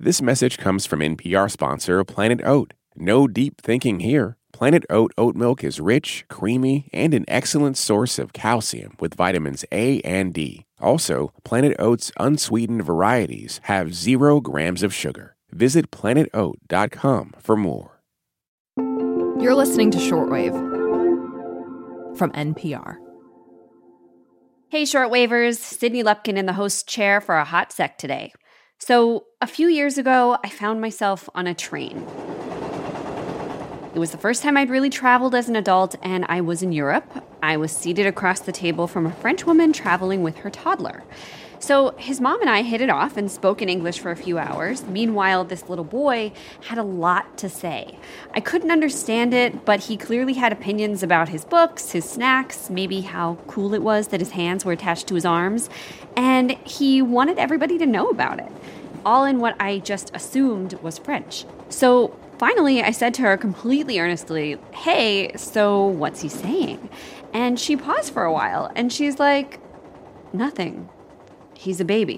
This message comes from NPR sponsor Planet Oat. No deep thinking here. Planet Oat oat milk is rich, creamy, and an excellent source of calcium with vitamins A and D. Also, Planet Oat's unsweetened varieties have 0 grams of sugar. Visit planetoat.com for more. You're listening to Shortwave from NPR. Hey, Shortwavers, Sydney Lupkin in the host chair for a hot sec today. So, a few years ago, I found myself on a train. It was the first time I'd really traveled as an adult, and I was in Europe. I was seated across the table from a French woman traveling with her toddler. So his mom and I hit it off and spoke in English for a few hours. Meanwhile, this little boy had a lot to say. I couldn't understand it, but he clearly had opinions about his books, his snacks, maybe how cool it was that his hands were attached to his arms, and he wanted everybody to know about it, all in what I just assumed was French. So finally, I said to her completely earnestly, "Hey, so what's he saying?" And she paused for a while, and she's like, "Nothing. He's a baby."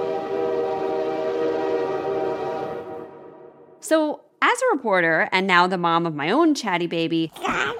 So, as a reporter, and now the mom of my own chatty baby,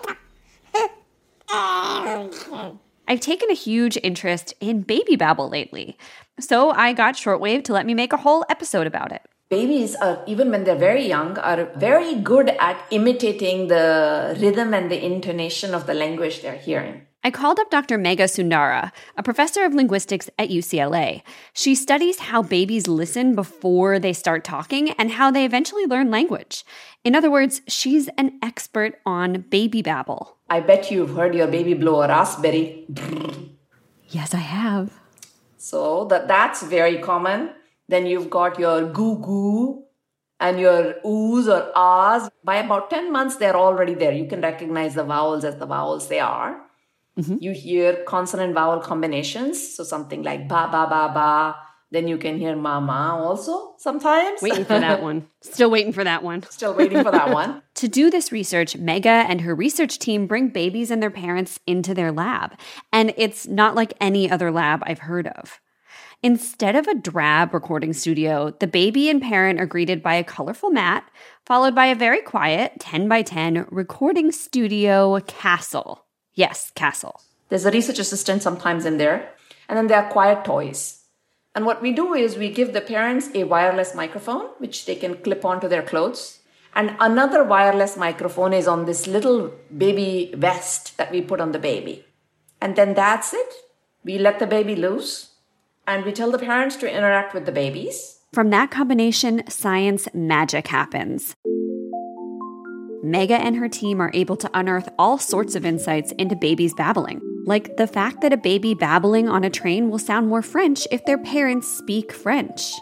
I've taken a huge interest in baby babble lately. So I got Shortwave to let me make a whole episode about it. Babies, even when they're very young, are very good at imitating the rhythm and the intonation of the language they're hearing. I called up Dr. Megha Sundara, a professor of linguistics at UCLA. She studies how babies listen before they start talking and how they eventually learn language. In other words, she's an expert on baby babble. I bet you've heard your baby blow a raspberry. Yes, I have. So that's very common. Then you've got your goo-goo and your oohs or ahs. By about 10 months, they're already there. You can recognize the vowels as the vowels they are. Mm-hmm. You hear consonant-vowel combinations. So something like ba, ba, ba, ba. Then you can hear mama also sometimes. Waiting for that one. Still waiting for that one. Still waiting for that one. To do this research, Megha and her research team bring babies and their parents into their lab. And it's not like any other lab I've heard of. Instead of a drab recording studio, the baby and parent are greeted by a colorful mat, followed by a very quiet 10 by 10 recording studio castle. Yes, castle. There's a research assistant sometimes in there, and then there are quiet toys. And what we do is we give the parents a wireless microphone, which they can clip onto their clothes. And another wireless microphone is on this little baby vest that we put on the baby. And then that's it. We let the baby loose. And we tell the parents to interact with the babies. From that combination, science magic happens. Megha and her team are able to unearth all sorts of insights into babies babbling, like the fact that a baby babbling on a train will sound more French if their parents speak French.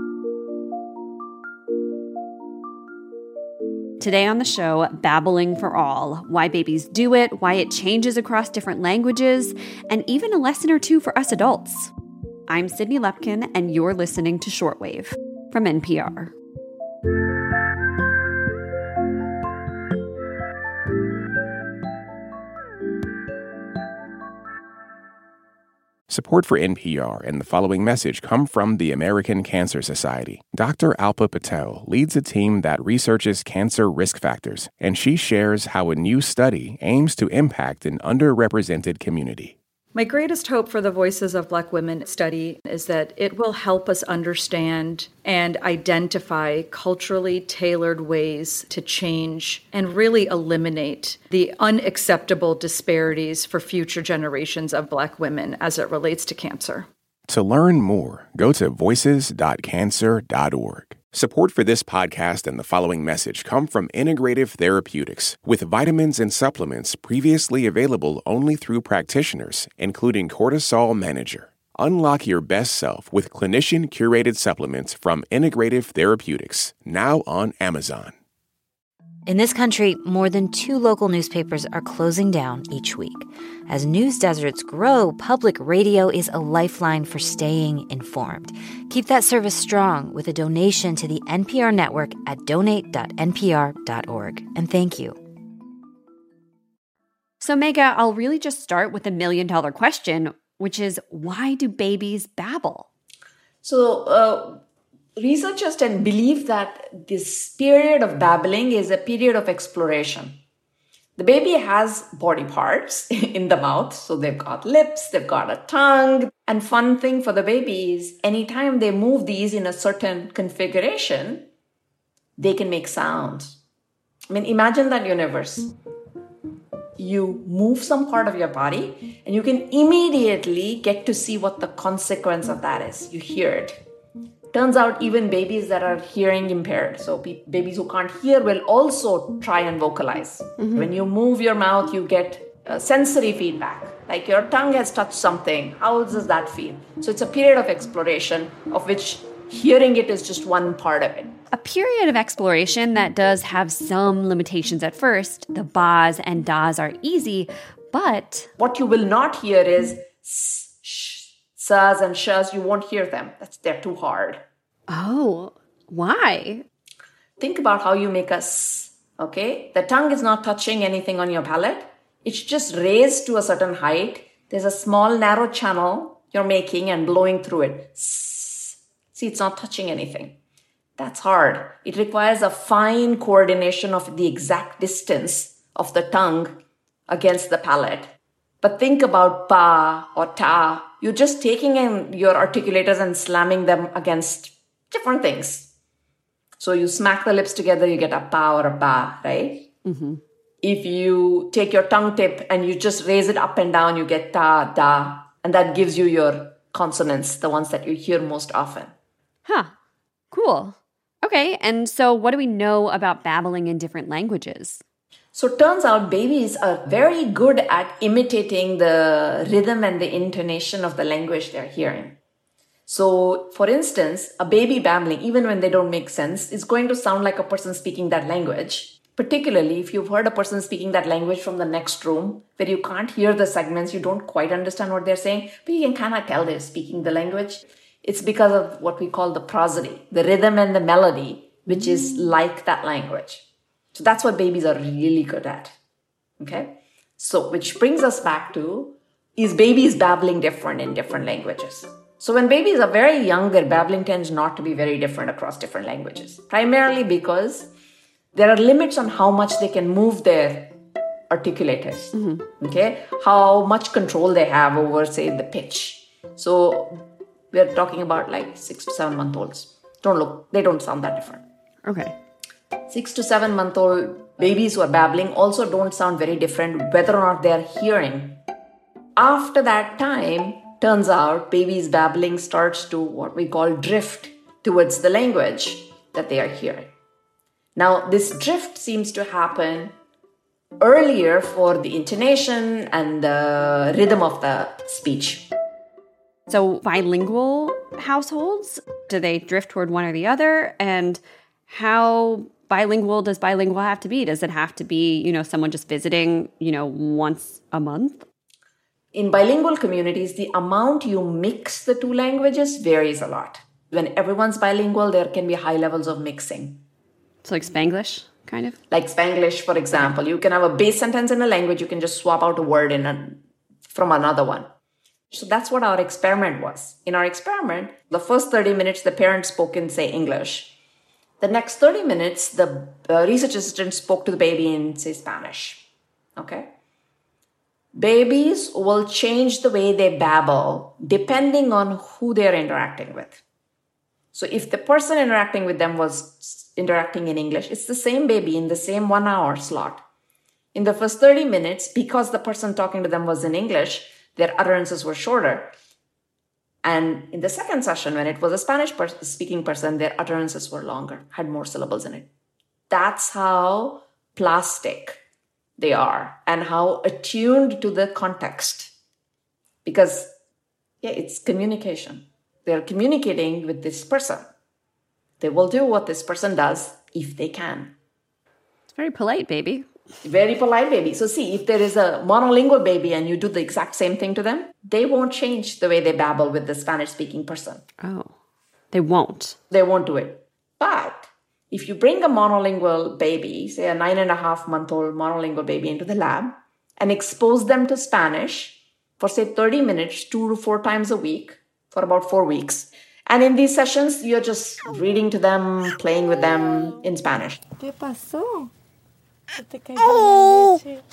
Today on the show, Babbling for All, why babies do it, why it changes across different languages, and even a lesson or two for us adults. I'm Sydney Lupkin, and you're listening to Shortwave from NPR. Support for NPR and the following message come from the American Cancer Society. Dr. Alpa Patel leads a team that researches cancer risk factors, and she shares how a new study aims to impact an underrepresented community. My greatest hope for the Voices of Black Women study is that it will help us understand and identify culturally tailored ways to change and really eliminate the unacceptable disparities for future generations of Black women as it relates to cancer. To learn more, go to voices.cancer.org. Support for this podcast and the following message come from Integrative Therapeutics, with vitamins and supplements previously available only through practitioners, including Cortisol Manager. Unlock your best self with clinician-curated supplements from Integrative Therapeutics, now on Amazon. In this country, more than 2 local newspapers are closing down each week. As news deserts grow, public radio is a lifeline for staying informed. Keep that service strong with a donation to the NPR network at donate.npr.org. And thank you. So, Megha, I'll really just start with the million-dollar question, which is, why do babies babble? So, researchers tend to believe that this period of babbling is a period of exploration. The baby has body parts in the mouth. So they've got lips, they've got a tongue. And fun thing for the baby is anytime they move these in a certain configuration, they can make sounds. I mean, imagine that universe. You move some part of your body and you can immediately get to see what the consequence of that is. You hear it. Turns out even babies that are hearing impaired, so babies who can't hear will also try and vocalize. When you move your mouth, you get sensory feedback. Like your tongue has touched something. How does that feel? So it's a period of exploration of which hearing it is just one part of it. A period of exploration that does have some limitations at first. The ba's and da's are easy, but what you will not hear is s's and sh's. You won't hear them. They're too hard. Oh, why? Think about how you make a s, okay? The tongue is not touching anything on your palate. It's just raised to a certain height. There's a small narrow channel you're making and blowing through it. S. See, it's not touching anything. That's hard. It requires a fine coordination of the exact distance of the tongue against the palate. But think about pa or ta. You're just taking in your articulators and slamming them against different things. So you smack the lips together, you get a pa or a ba, right? If you take your tongue tip and you just raise it up and down, you get ta, da, and that gives you your consonants, the ones that you hear most often. Huh. Cool. Okay, and so what do we know about babbling in different languages? So it turns out babies are very good at imitating the rhythm and the intonation of the language they're hearing. So, for instance, a baby babbling, even when they don't make sense, is going to sound like a person speaking that language. Particularly if you've heard a person speaking that language from the next room, where you can't hear the segments, you don't quite understand what they're saying, but you can kind of tell they're speaking the language. It's because of what we call the prosody, the rhythm and the melody, which is like that language. So that's what babies are really good at. Okay? So, which brings us back to, is babies babbling different in different languages? So when babies are very young, their babbling tends not to be very different across different languages. Primarily because there are limits on how much they can move their articulators. Okay? How much control they have over, say, the pitch. So we're talking about like 6 to 7 month olds. They don't sound that different. Okay. 6 to 7 month old babies who are babbling also don't sound very different whether or not they're hearing. After that time, turns out babies' babbling starts to what we call drift towards the language that they are hearing. Now, this drift seems to happen earlier for the intonation and the rhythm of the speech. So bilingual households, do they drift toward one or the other? And how bilingual does bilingual have to be? Does it have to be, someone just visiting, once a month? In bilingual communities, the amount you mix the two languages varies a lot. When everyone's bilingual, there can be high levels of mixing. So like Spanglish, kind of? Like Spanglish, for example. You can have a base sentence in a language, you can just swap out a word from another one. So that's what our experiment was. In our experiment, the first 30 minutes, the parent spoke in, say, English. The next 30 minutes, the research assistant spoke to the baby in, say, Spanish. Okay? Babies will change the way they babble depending on who they're interacting with. So if the person interacting with them was interacting in English, it's the same baby in the same 1 hour slot. In the first 30 minutes, because the person talking to them was in English, their utterances were shorter. And in the second session, when it was a Spanish speaking person, their utterances were longer, had more syllables in it. That's how plastic they are and how attuned to the context. Because, it's communication. They're communicating with this person. They will do what this person does if they can. It's very polite, baby. Very polite baby. So see, if there is a monolingual baby and you do the exact same thing to them, they won't change the way they babble with the Spanish-speaking person. Oh, they won't. They won't do it. But if you bring a monolingual baby, say a 9.5-month-old monolingual baby into the lab and expose them to Spanish for, say, 30 minutes, 2 to 4 times a week for about 4 weeks, And in these sessions, you're just reading to them, playing with them in Spanish. ¿Qué pasó? ¿Te cayó la leche?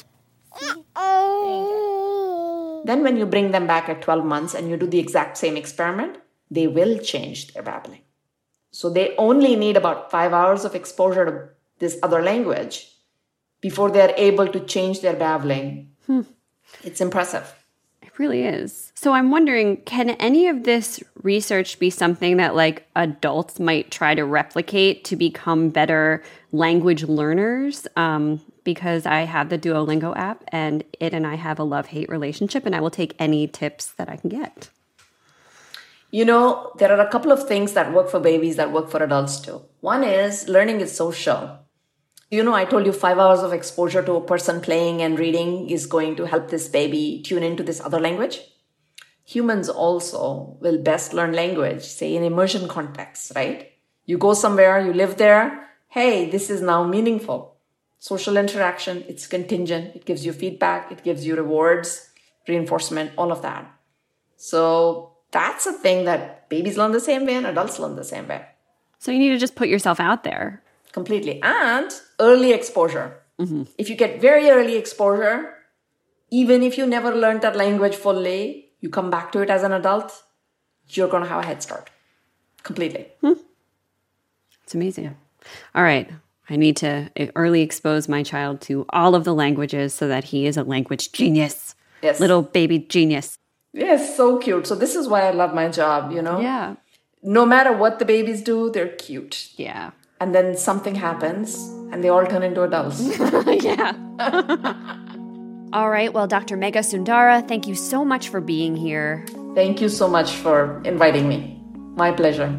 Then when you bring them back at 12 months and you do the exact same experiment, they will change their babbling. So they only need about 5 hours of exposure to this other language before they're able to change their babbling. It's impressive. It really is. So I'm wondering, can any of this research be something that like adults might try to replicate to become better language learners? Because I have the Duolingo app and it and I have a love-hate relationship, and I will take any tips that I can get. You know, there are a couple of things that work for babies that work for adults too. One is learning is social. You know, I told you 5 hours of exposure to a person playing and reading is going to help this baby tune into this other language. Humans also will best learn language, say in immersion contexts, right? You go somewhere, you live there. Hey, this is now meaningful. Social interaction, it's contingent. It gives you feedback. It gives you rewards, reinforcement, all of that. So that's a thing that babies learn the same way and adults learn the same way. So you need to just put yourself out there. Completely. And early exposure. If you get very early exposure, even if you never learned that language fully, you come back to it as an adult, you're going to have a head start. Completely. It's amazing. All right. I need to early expose my child to all of the languages so that he is a language genius. Yes. Little baby genius. Yes, so cute. So this is why I love my job, you know? Yeah. No matter what the babies do, they're cute. Yeah. And then something happens and they all turn into adults. Yeah. All right. Well, Dr. Megha Sundara, thank you so much for being here. Thank you so much for inviting me. My pleasure.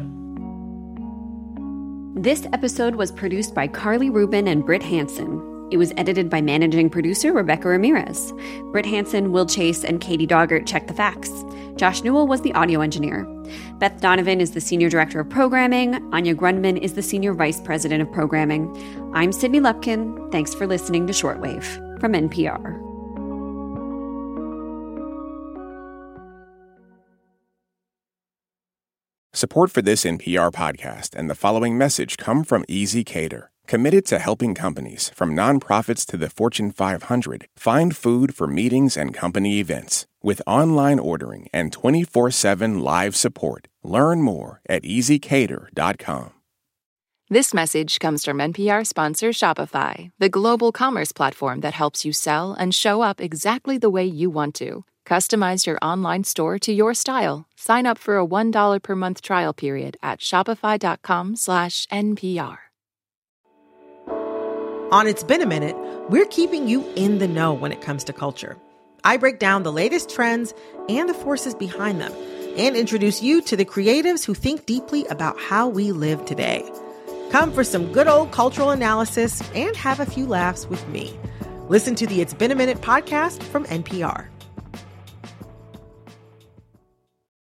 This episode was produced by Carly Rubin and Britt Hansen. It was edited by managing producer Rebecca Ramirez. Britt Hansen, Will Chase, and Katie Doggart checked the facts. Josh Newell was the audio engineer. Beth Donovan is the senior director of programming. Anya Grundman is the senior vice president of programming. I'm Sydney Lupkin. Thanks for listening to Shortwave from NPR. Support for this NPR podcast and the following message come from Easy Cater, committed to helping companies, from nonprofits to the Fortune 500, find food for meetings and company events. With online ordering and 24/7 live support. Learn more at easycater.com. This message comes from NPR sponsor Shopify, the global commerce platform that helps you sell and show up exactly the way you want to. Customize your online store to your style. Sign up for a $1 per month trial period at shopify.com/NPR. On It's Been a Minute, we're keeping you in the know when it comes to culture. I break down the latest trends and the forces behind them, and introduce you to the creatives who think deeply about how we live today. Come for some good old cultural analysis and have a few laughs with me. Listen to the It's Been a Minute podcast from NPR.